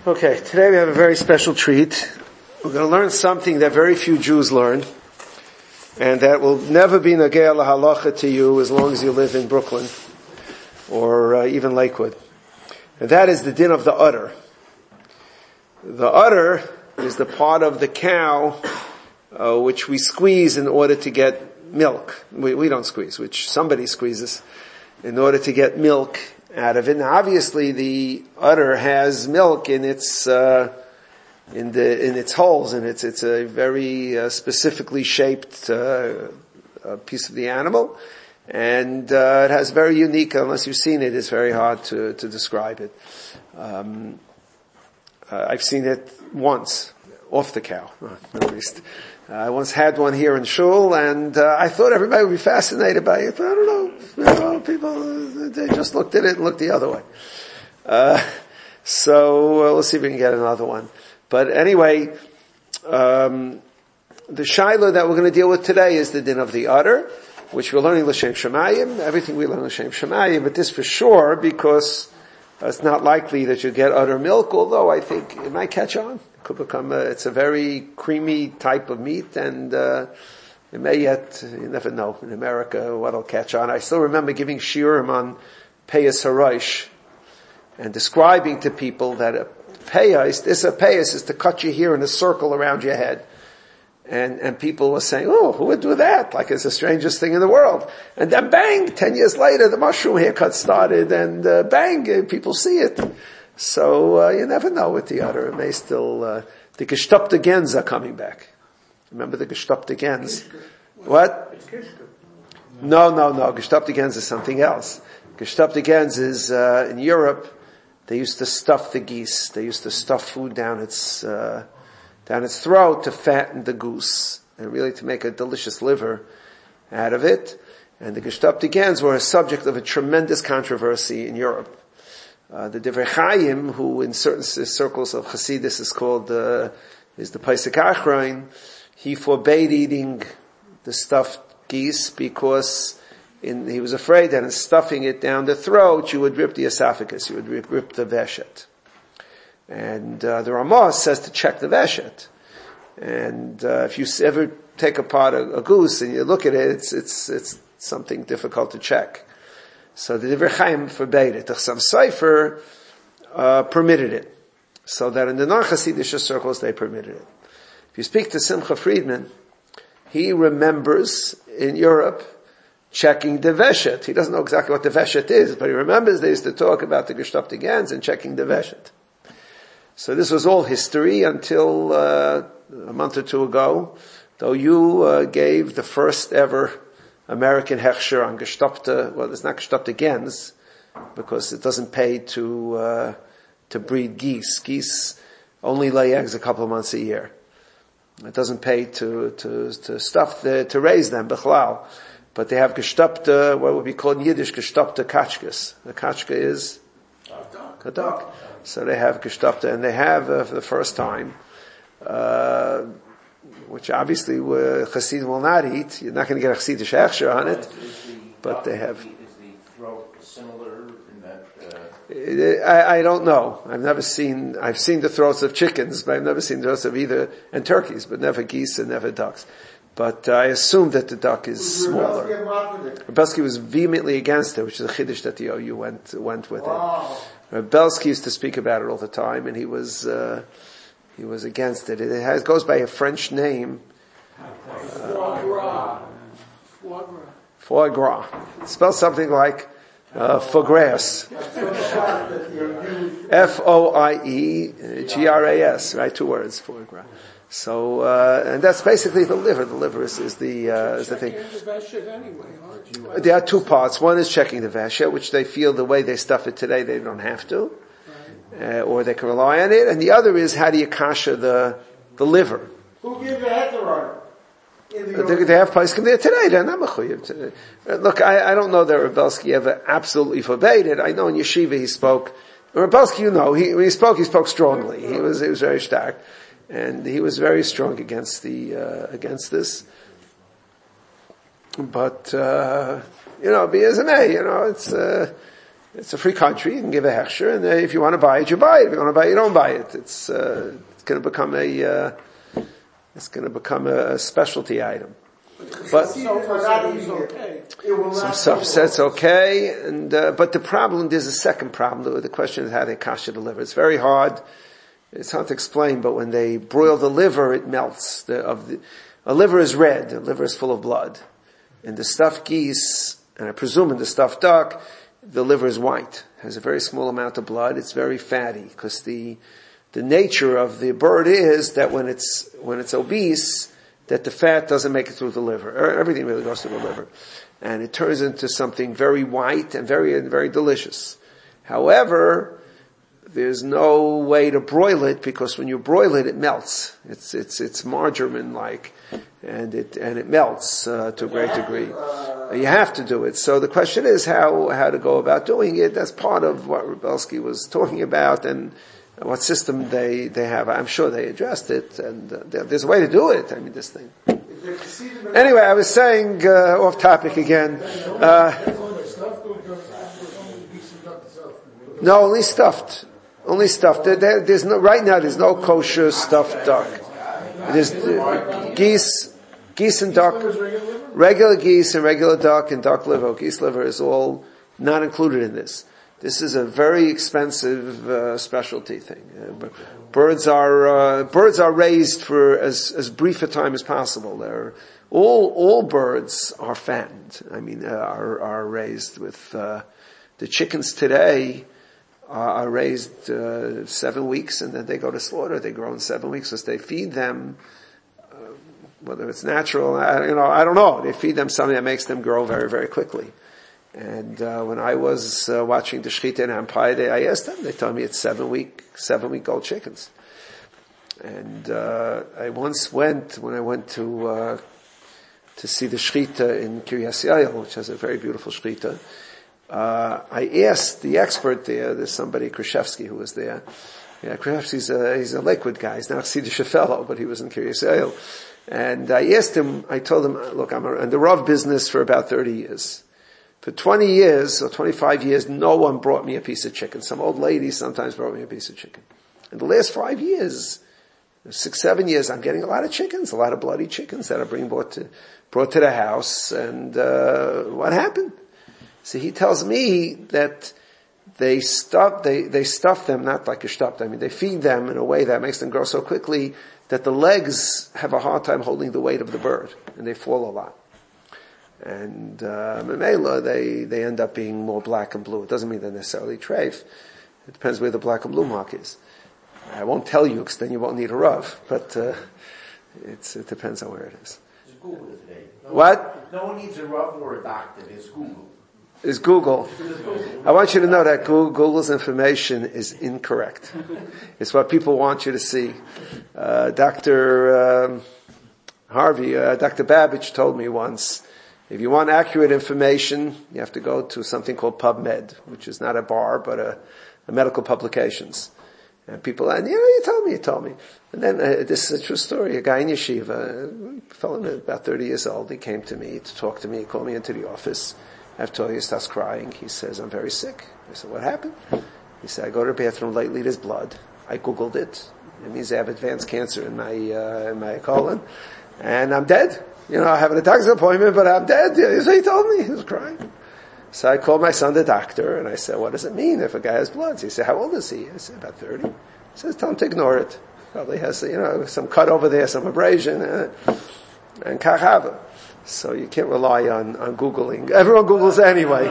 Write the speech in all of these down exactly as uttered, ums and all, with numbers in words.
Okay, today we have a very special treat. We're going to learn something that very few Jews learn, and that will never be nagea lahalacha to you as long as you live in Brooklyn or uh, even Lakewood. And that is the din of the udder. The udder is the part of the cow uh, which we squeeze in order to get milk. We, we don't squeeze, which somebody squeezes in order to get milk out of it. Now, obviously, the udder has milk in its uh, in the in its holes, and it's it's a very uh, specifically shaped uh, uh, piece of the animal, and uh, it has very unique. Unless you've seen it, it's very hard to to describe it. Um, uh, I've seen it once off the cow, at least. Uh, I once had one here in Shul, and uh, I thought everybody would be fascinated by it, but I don't know. You know, people, they just looked at it and looked the other way. Uh, so uh, we'll see if we can get another one. But anyway, um, the shaila that we're going to deal with today is the din of the udder, which we're learning l'shem shemayim. Everything we learn l'shem shemayim, but this for sure, because it's not likely that you get udder milk, although I think it might catch on. It could become a, it's a very creamy type of meat, and uh, it may yet, you never know in America what'll catch on. I still remember giving shiurim on peyas harosh and describing to people that a peyas, this a peyas is to cut your hair in a circle around your head. And, and people were saying, oh, who would do that? Like it's the strangest thing in the world. And then bang, ten years later, the mushroom haircut started, and uh, bang, people see it. So, uh, you never know with the udder. It may still, uh, the gestopte gens are coming back. Remember the gestopte gens? What? No, no, no. Gestopte gens is something else. Gestopte gens is, uh, in Europe, they used to stuff the geese. They used to stuff food down its, uh, down its throat to fatten the goose, and really to make a delicious liver out of it. And the gestopte gens were a subject of a tremendous controversy in Europe. Uh, the Divrei Chaim, who in certain circles of Hasidus is called, uh, is the Pesach Achrein, he forbade eating the stuffed geese because in, he was afraid that in stuffing it down the throat, you would rip the esophagus, you would rip, rip the veshet. And, uh, the Ramah says to check the veshet. And, uh, if you ever take apart a, a goose and you look at it, it's, it's, it's something difficult to check. So the Divrei Chaim forbade it. The Chassam Sofer uh, permitted it. So that in the non-Hasidic circles they permitted it. If you speak to Simcha Friedman, he remembers in Europe checking the veshet. He doesn't know exactly what the veshet is, but he remembers they used to talk about the gestopte gens and checking the veshet. So this was all history until uh, a month or two ago, though you uh, gave the first ever American hechsher on gestopte, well, it's not gestopte gens, because it doesn't pay to, uh, to breed geese. Geese only lay eggs a couple of months a year. It doesn't pay to, to, to stuff the, to raise them, bichlal. But they have gestopte, what would be called in Yiddish, gestopte kachkas. The kachka is? A duck. So they have gestopte, and they have, uh, for the first time, uh, which obviously uh, Chassidim will not eat. You're not going to get a Chassidish hechsher on it, but they have. Is the throat similar in that? Uh... I, I don't know. I've never seen. I've seen the throats of chickens, but I've never seen the throats of either and turkeys, but never geese and never ducks. But uh, I assume that the duck is smaller. Rebelsky was vehemently against it, which is a chiddush that the O U went went with wow. it. Rebelsky used to speak about it all the time, and he was. Uh, He was against it. It has, goes by a French name. Foie gras. Foie gras. Foie gras. It spells something like uh, foie gras. F O I E G R A S, right? Two words, foie gras. So, uh, and that's basically the liver. The liver is, is the, uh, is the thing. There are two parts. One is checking the veshet, which they feel the way they stuff it today, they don't have to. Uh, or they can rely on it, and the other is how do you kasha the the liver? Who gives the heter uh, they, they have poskim there today. They're not mechuyev. Uh, look, I, I don't know that Rebelsky ever absolutely forbade it. I know in yeshiva he spoke. Rebelsky, you know, he, when he spoke, he spoke strongly. He was he was very stark, and he was very strong against the uh, against this. But uh, you know, be as it may, you know, it's. Uh, It's a free country. You can give a hechsher, and uh, if you want to buy it, you buy it. If you want to buy it, you don't buy it. It's uh, it's going to become a uh, it's going to become a specialty item. But some stuff says okay, and uh, but the problem, there's a second problem. The question is how they kasha the liver. It's very hard. It's hard to explain, but when they broil the liver, it melts. The, of the, a liver is red. The liver is full of blood. In the stuffed geese, and I presume in the stuffed duck, the liver is white. It has a very small amount of blood. It's very fatty because the the nature of the bird is that when it's when it's obese, that the fat doesn't make it through the liver. Everything really goes through the liver. And it turns into something very white and very, very delicious. However, there's no way to broil it because when you broil it, it melts. It's, it's, it's margarine-like. And it, and it melts, uh, to a great degree. You have to do it. So the question is how, how to go about doing it. That's part of what Rebelsky was talking about and what system they, they have. I'm sure they addressed it, and uh, there's a way to do it. I mean, this thing. Anyway, I was saying, uh, off topic again. Uh, no, only stuffed. Only stuffed. There, there, there's no, right now there's no kosher stuffed duck. There's uh, geese, geese and duck, regular geese and regular duck and duck liver. Geese liver is all not included in this. This is a very expensive uh, specialty thing. Uh, birds are uh, birds are raised for as as brief a time as possible. They're, all all birds are fattened. I mean, uh, are are raised with uh, the chickens today are, are raised uh, seven weeks and then they go to slaughter. They grow in seven weeks as they feed them. Uh, whether it's natural, I, you know, I don't know. They feed them something that makes them grow very very quickly. And uh, when I was uh, watching the Shechita in Empire, they, I asked them. They told me it's seven week, seven week old chickens. And uh, I once went when I went to uh, to see the Shechita in Kiryas Yael, which has a very beautiful Shechita. Uh, I asked the expert there. There's somebody, Krashevsky, who was there. Yeah, Krashevsky's a, he's a Lakewood guy. He's not a Chassidish fellow, but he was in Kiryas Yael. And I asked him. I told him, look, I'm in the Rav business for about thirty years. For twenty years or twenty-five years, no one brought me a piece of chicken. Some old lady sometimes brought me a piece of chicken. In the last five years, six, seven years, I'm getting a lot of chickens, a lot of bloody chickens that are being brought to, brought to the house. And, uh, what happened? So he tells me that they stuff, they, they stuff them, not like a stuffed, I mean, they feed them in a way that makes them grow so quickly that the legs have a hard time holding the weight of the bird, and they fall a lot. And, uh, Memela, they, they end up being more black and blue. It doesn't mean they're necessarily treif. It depends where the black and blue mark is. I won't tell you, because then you won't need a Rav, but, uh, it's, it depends on where it is. Just Google it today. No What? One, no one needs a Rav or a doctor, it's Google. Is Google. I want you to know that Google's information is incorrect. It's what people want you to see. Uh, Doctor Um, Harvey, uh, Doctor Babbage told me once, if you want accurate information, you have to go to something called PubMed, which is not a bar, but a, a medical publications. And people, and you know, you told me, you told me. And then, uh, this is a true story. A guy in yeshiva, a fellow about thirty years old, he came to me to talk to me. He called me into the office. After all, he starts crying. He says, I'm very sick. I said, what happened? He said, I go to the bathroom lately, there's blood. I Googled it. It means I have advanced cancer in my, uh, in my colon. And I'm dead. You know, I have a doctor's appointment, but I'm dead. So he told me. He was crying. So I called my son, the doctor, and I said, what does it mean if a guy has bloods? He said, how old is he? I said, about thirty. He says, tell him to ignore it. Probably has, you know, some cut over there, some abrasion, uh, and kachava. So you can't rely on, on Googling. Everyone Googles anyway.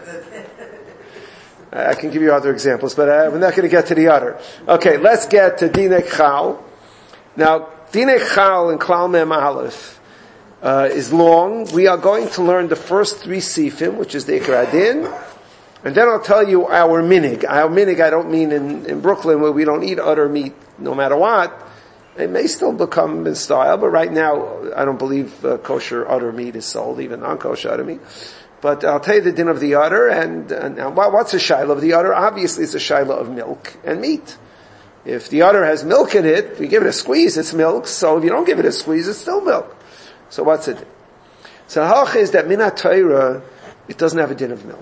I can give you other examples, but uh, we're not going to get to the other. Okay, let's get to Dinei Chal. Now, Dinei Chal and Klal Mem Aleph Uh, is long. We are going to learn the first three sifim, which is the Ikra Din, and then I'll tell you our minig. Our minig, I don't mean in, in Brooklyn where we don't eat udder meat no matter what. It may still become in style, but right now I don't believe uh, kosher udder meat is sold, even non-kosher udder meat. But I'll tell you the din of the udder, and, and, and what's a shaila of the udder? Obviously it's a shaila of milk and meat. If the udder has milk in it, we give it a squeeze, it's milk. So if you don't give it a squeeze, it's still milk. So what's it? So the halacha is that min ha-Torah, it doesn't have a din of milk.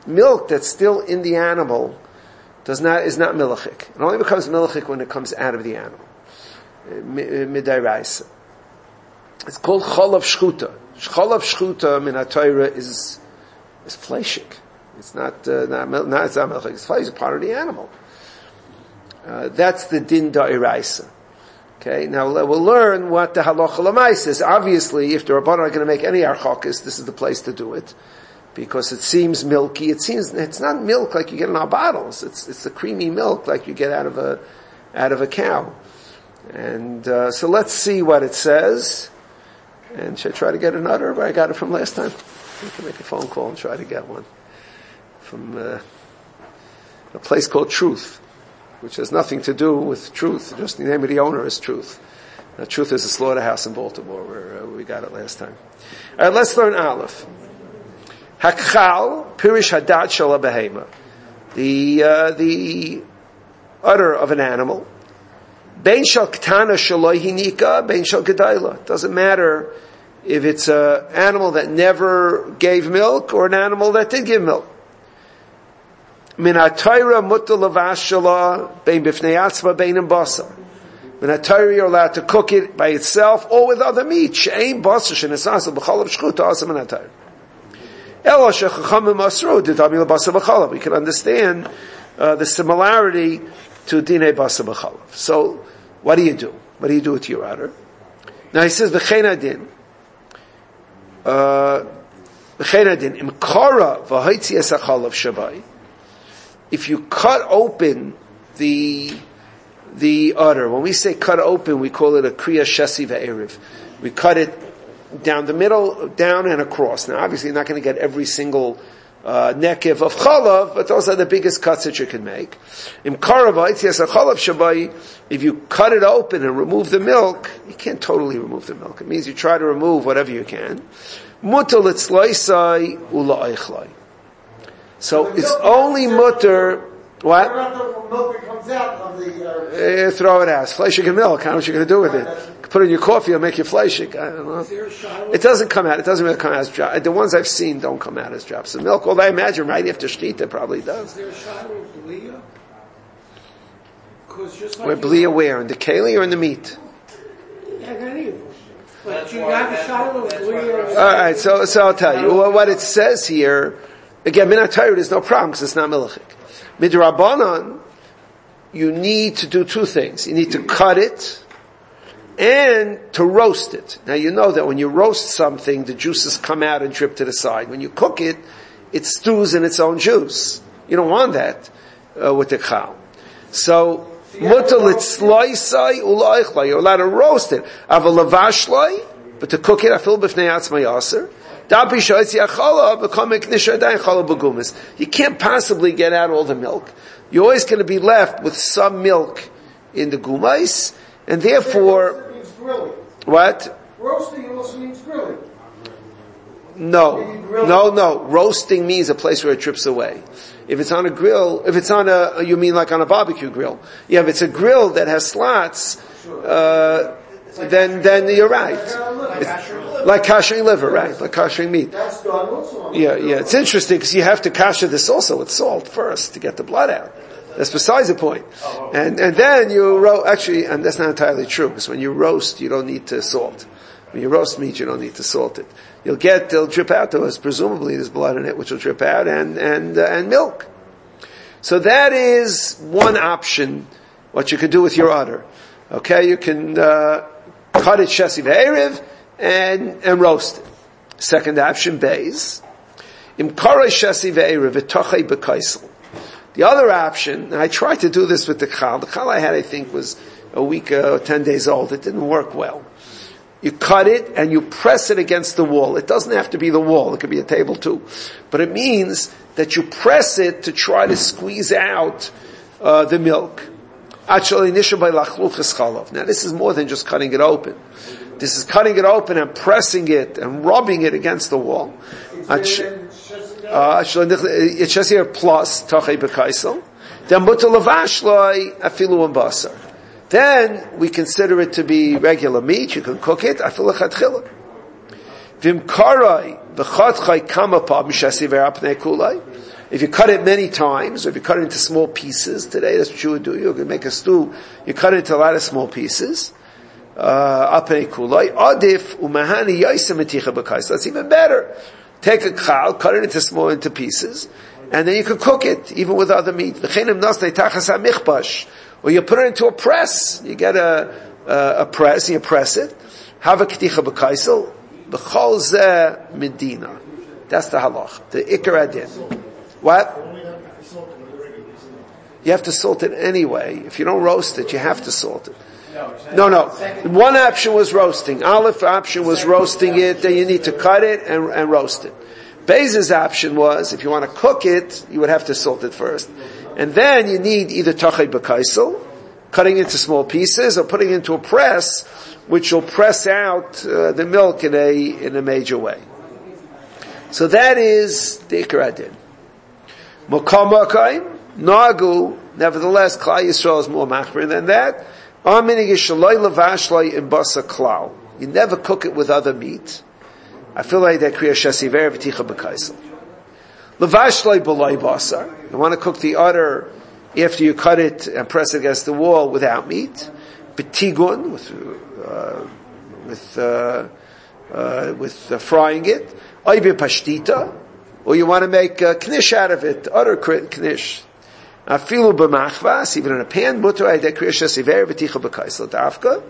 milk that's still in the animal does not, is not milachik. It only becomes milachik when it comes out of the animal. Midairaisa. It's called cholav shchuta. Cholav shchuta min ha-Torah is, is fleshik. It's not, uh, not, not, it's not milachik. It's flesh, it's part of the animal. Uh, that's the din da'iraisa. Okay, now we'll learn what the halacha l'maisa is. Obviously, if the Rabbanan are going to make any archakis, this is the place to do it. Because it seems milky. It seems, it's not milk like you get in our bottles. It's, it's the creamy milk like you get out of a, out of a cow. And, uh, so let's see what it says. And should I try to get another? Where I got it from last time? I can make a phone call and try to get one. From, uh, a place called Truth, which has nothing to do with truth. Just the name of the owner is Truth. Now, Truth is a slaughterhouse in Baltimore where uh, we got it last time. All right, let's learn Aleph. Hakchal, Pirish Hadat Shel Behema. The, uh, the udder of an animal. Bein Shel Ketana Shaloi Hinika, Bein Shel Gedayla. Doesn't matter if it's an animal that never gave milk or an animal that did give milk. Min ha-Torah mutar lavash shala bein b'fnei atzma bein in basar. Min ha-Torah you're allowed to cook it by itself or with other meat. She'ein basar she'nesasa b'chalav shchuta asa min ha-Torah. Elo she'chachamim asru d'dami l'basar b'chalav. We can understand uh, the similarity to dinei basar b'chalav. So, what do you do? What do you do with your udder? Now he says v'chein adin. V'chein adin im kara v'haitzi es ha'chalav shabai. If you cut open the the udder, when we say cut open, we call it a kriya shesi ve'eriv. We cut it down the middle, down and across. Now, obviously, you're not going to get every single uh, nekev of chalav, but those are the biggest cuts that you can make. Im karavayt yes a chalav shabai. If you cut it open and remove the milk, you can't totally remove the milk. It means you try to remove whatever you can. Mutal itzlaisai ula'ichlai. So it's only mutter. What? What about the milk that comes out of the... Uh, uh, throw it out. It's fleshig and milk. How much are you going to do with it? Put it in your coffee, it'll make you fleshig. I don't know. It doesn't come out. It doesn't really come out as drops. The ones I've seen don't come out as drops of milk. Although I imagine right after Shtita probably does. Is there a shiloh of Blia? Like Where Blia where? In the keli or in the meat? Yeah, any of them. But you have a shiloh of Blia. Alright, so, so I'll tell you. Well, what it says here, again, min ha-Torah, there's no problem because it's not milachik. Midrabanan, you need to do two things. You need to cut it and to roast it. Now you know that when you roast something, the juices come out and drip to the side. When you cook it, it stews in its own juice. You don't want that uh, with the chal. So, mutal itzlaisai ula'ichlai. You're allowed to roast it. Avalavashlai, but to cook it, I feel b'fnei atzma yaser. You can't possibly get out all the milk. You're always going to be left with some milk in the gumais, and therefore, what? Roasting also means grilling. No, no, no. Roasting means a place where it drips away. If it's on a grill, if it's on a, you mean like on a barbecue grill. Yeah, if it's a grill that has slots, uh, then, then you're right. It's like kashering liver, right? Like kashering meat. That's done also. Yeah, yeah. It's interesting because you have to kasher this also with salt first to get the blood out. That's besides the point. And, and then you roast, actually, and that's not entirely true because when you roast, you don't need to salt. When you roast meat, you don't need to salt it. You'll get, they'll drip out to us, presumably there's blood in it which will drip out and, and, uh, and milk. So that is one option, what you could do with your udder. Okay, you can, uh, cut it shesi ve'eriv and, and roast it. Second option, beis. Im karei shesi ve'eriv v'tochei b'kaisel. The other option, and I tried to do this with the chal. The chal I had, I think, was a week or uh, ten days old. It didn't work well. You cut it and you press it against the wall. It doesn't have to be the wall. It could be a table too. But it means that you press it to try to squeeze out uh, the milk. Now this is more than just cutting it open. This is cutting it open and pressing it and rubbing it against the wall. It says here plus tachei b'kaisel. Then mutal lavashloi afilu and basar. Then we consider it to be regular meat. You can cook it. Afilu chatchila. Vim karai v'chatchai kamapa mishasi ve'apnei kulai. If you cut it many times, or if you cut it into small pieces, today that's what you would do. You're going to make a stew, you cut it into a lot of small pieces. Apnei kulai, adif umahani yaisa meticha b'kais. That's even better. Take a chal, cut it into small, into pieces, and then you can cook it, even with other meat. Or you put it into a press. You get a, a, a press, you press it. Have a keticha b'kaisel. B'chol zeh medina. That's the halach. The ikar adin. What? You have to salt it anyway. If you don't roast it, you have to salt it. No, no. One option was roasting. Aleph option was roasting it, then you need to cut it and, and roast it. Bez's option was, if you want to cook it, you would have to salt it first. And then you need either tachay b'kaisel, cutting into small pieces, or putting it into a press, which will press out uh, the milk in a, in a major way. So that is the ikar adin. Mokam makaim, nagu, nevertheless, Klal Yisrael is more machmir than that. You never cook it with other meat. I feel like that kriya shesiver v'ticha b'kaisel. Levashloi b'loi basar. You want to cook the udder after you cut it and press it against the wall without meat. B'tigun, with uh, with uh, uh, with uh, frying it. Oibe pashtita, or you want to make a knish out of it, udder knish. Afilu b'machvas, even in a pan, mutter ayde kriya shesiver v'ticha b'kaisel dafka.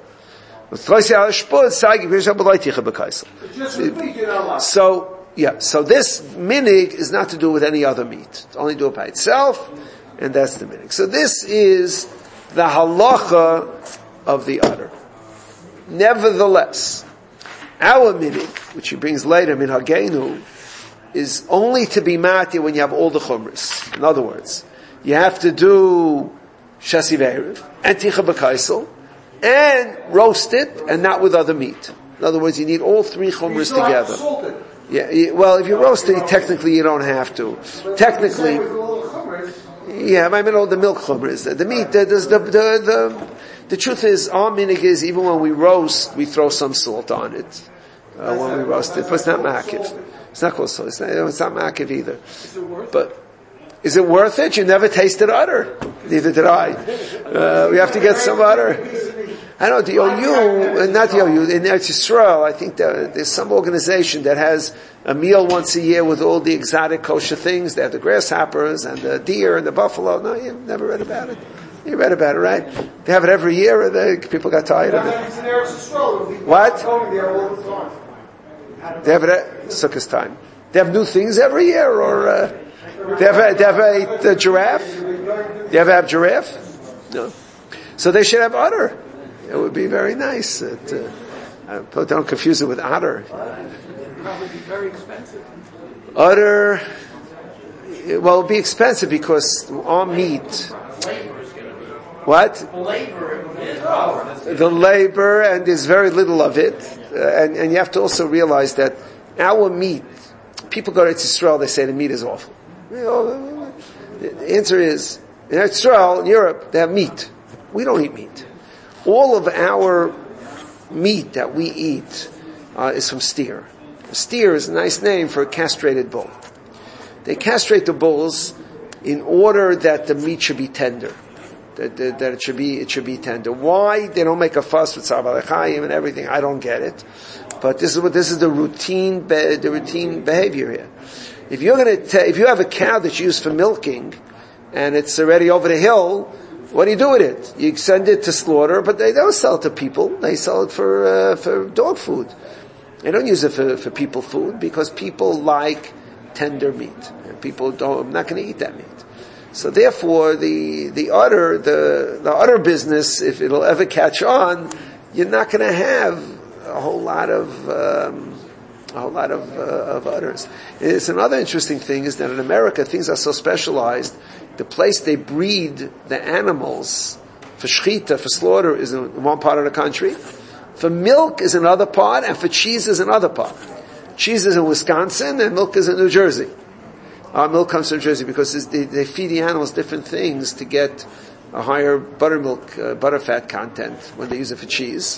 So, yeah, so this minig is not to do with any other meat. It's only do it by itself, and that's the minig. So this is the halacha of the udder. Nevertheless, our minig, which he brings later, min hagenu, is only to be mati when you have all the chumras. In other words, you have to do shasi ve'erev, and ticha b'kaisel, and roast it, and not with other meat. In other words, you need all three chumras together. Yeah, you, well, if you roast it, technically you don't have to. Technically, yeah, I mean all the milk chumras, the, the meat. The, the, the, the, the truth is, our minig is even when we roast, we throw some salt on it uh, when we roast it, but it's not makiv. It's not called salt. It's not, it's not makiv either. But is it worth it? You never tasted udder. Neither did I. Uh, we have to get some udder. I know the O U, not the O U, in Eretz Yisrael, I think there, there's some organization that has a meal once a year with all the exotic kosher things. They have the grasshoppers and the deer and the buffalo. No, you've never read about it. You read about it, right? They have it every year, and they, people got tired of it. What? They have it at Sukkot time. They have new things every year, or uh, they have a, they have a, a giraffe. They ever have giraffe? No. So they should have udder. It would be very nice. It, uh, don't confuse it with udder. Probably be very expensive. Udder, well, it would be expensive because our meat. What? The labor, and there's very little of it. Uh, and, and you have to also realize that our meat, people go to Israel, they say the meat is awful. You know, the answer is, in Israel, in Europe, they have meat. We don't eat meat. All of our meat that we eat uh, is from steer. A steer is a nice name for a castrated bull. They castrate the bulls in order that the meat should be tender. That, that, that it should be, it should be tender. Why? They don't make a fuss with tzar balechayim and everything. I don't get it. But this is what, this is the routine, be, the routine behavior here. If you're gonna, ta- if you have a cow that's used for milking, and it's already over the hill, what do you do with it? You send it to slaughter, but they don't sell it to people. They sell it for, uh, for dog food. They don't use it for, for people food, because people like tender meat. And people don't, I'm not gonna eat that meat. So therefore, the, the udder, the, the udder business, if it'll ever catch on, you're not gonna have a whole lot of, um, a whole lot of, uh, of udders. It's another interesting thing is that in America, things are so specialized. The place they breed the animals for shechita, for slaughter, is in one part of the country. For milk is another part, and for cheese is another part. Cheese is in Wisconsin, and milk is in New Jersey. Our milk comes from New Jersey because they, they feed the animals different things to get a higher buttermilk, uh, butterfat content when they use it for cheese.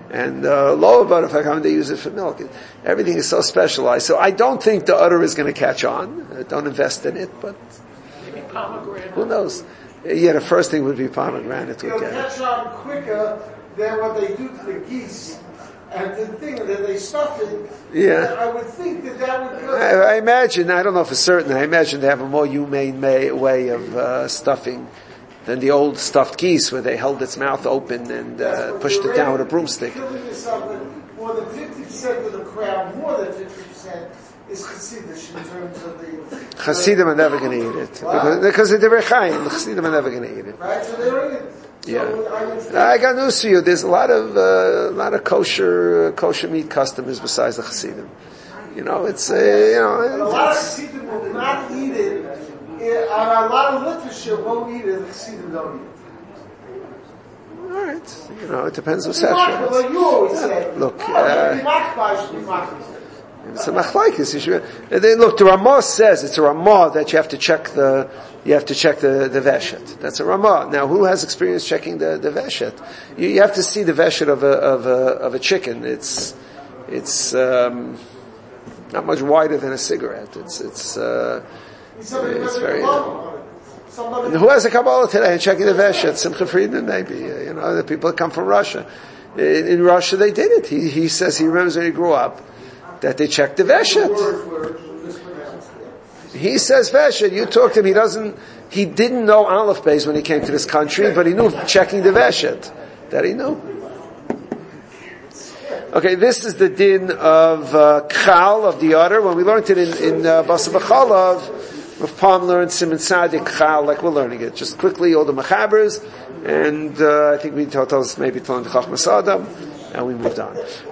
And uh, lower butterfly, they use it for milk. Everything is so specialized. So I don't think the udder is going to catch on. Uh, don't invest in it, but Maybe pomegranate. Who knows? Yeah, the first thing would be pomegranate. It'll Would get catch on quicker than what they do to the geese. And the thing that they stuff it, Yeah. I would think that that would go. I, I imagine, I don't know for certain, I imagine they have a more humane may, way of uh, stuffing than the old stuffed geese where they held its mouth open and uh, pushed it down with a broomstick. Killing yourself with more than fifty percent of the crowd, more than fifty percent is Hasidish in terms of the... Hasidim are never going to eat it. Because, because they're very chaim. The Hasidim are never going to eat it. Right, so they don't eat it. So Yeah. I, would think I got news for you. There's a lot of, uh, a lot of kosher, uh, kosher meat customers besides the Hasidim. You know, it's, uh, you a know, lot of it's, Hasidim will not eat it, eh, and a lot of literature won't eat it, the Hasidim don't eat it. all right. You know, it depends what's Like actually. you always say. Look, oh, uh, be machbar, should be machbar. It's a machlaikis. You should. And then look, the Ramah says it's a Ramah that you have to check the you have to check the the veshet. That's a Ramah. Now, who has experience checking the the veshet? You, you have to see the veshet of a of a of a chicken. It's it's um, not much wider than a cigarette. It's it's uh, Somebody it's doesn't very. belong. Somebody Who has a Kabbalah today and checking the veshet? Simcha Friedman, maybe. Uh, you know, the people that come from Russia. In, in Russia, they did it. He he says he remembers when he grew up that they checked the veshet. words were mispronounced. He says veshet. You talk to him. He doesn't. He didn't know Aleph Beis when he came to this country, but he knew checking the veshet. That he knew. Okay, this is the din of uh, Chal, of the udder. When we learned it in, in uh, Basa B'chalav, Rav Palm learned Siman Tzadik Chal, like we're learning it. Just quickly, all the Machabers, and uh, I think we told us maybe Talmud Chachmas Adam, and we moved on.